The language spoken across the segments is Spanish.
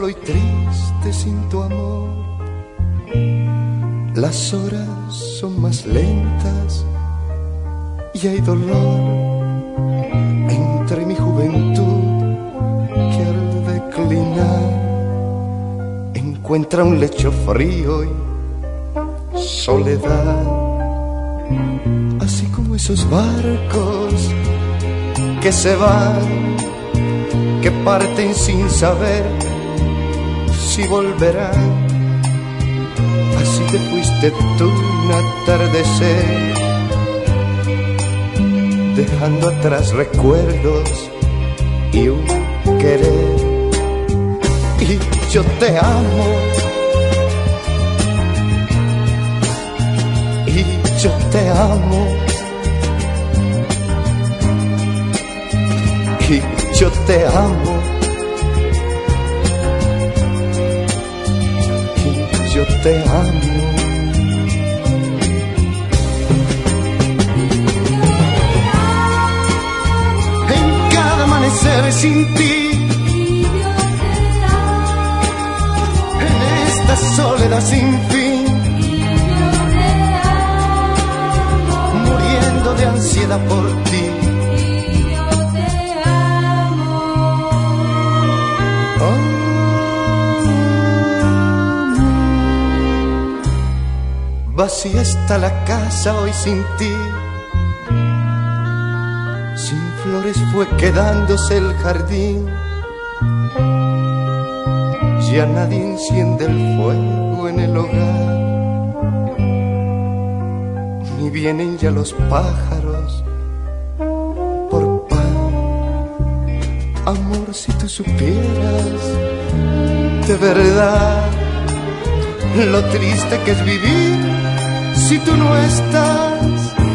y triste sin tu amor. Las horas son más lentas y hay dolor entre mi juventud que al declinar encuentra un lecho frío y soledad. Así como esos barcos que se van, que parten sin saber si volverán. Así te fuiste tú un atardecer, dejando atrás recuerdos y un querer. Y yo te amo, y yo te amo, y yo te amo, y yo te amo. En cada amanecer sin ti, en esta soledad sin fin, muriendo de ansiedad por ti. Vacía está la casa hoy sin ti, sin flores fue quedándose el jardín. Ya nadie enciende el fuego en el hogar, ni vienen ya los pájaros por pan. Amor, si tú supieras de verdad lo triste que es vivir si tú no estás.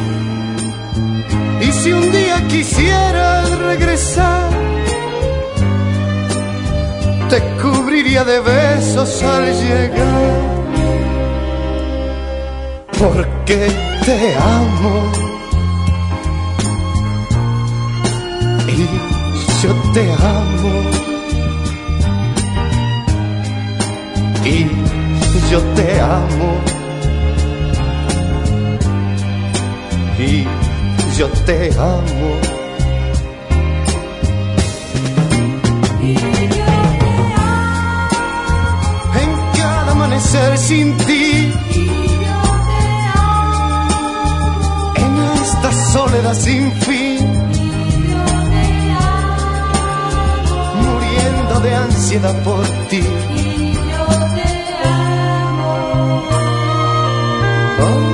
Y si un día quisieras regresar, te cubriría de besos al llegar, porque te amo y yo te amo y yo te amo y yo te amo. En cada amanecer sin ti, en esta soledad sin fin, muriendo de ansiedad por ti. Oh.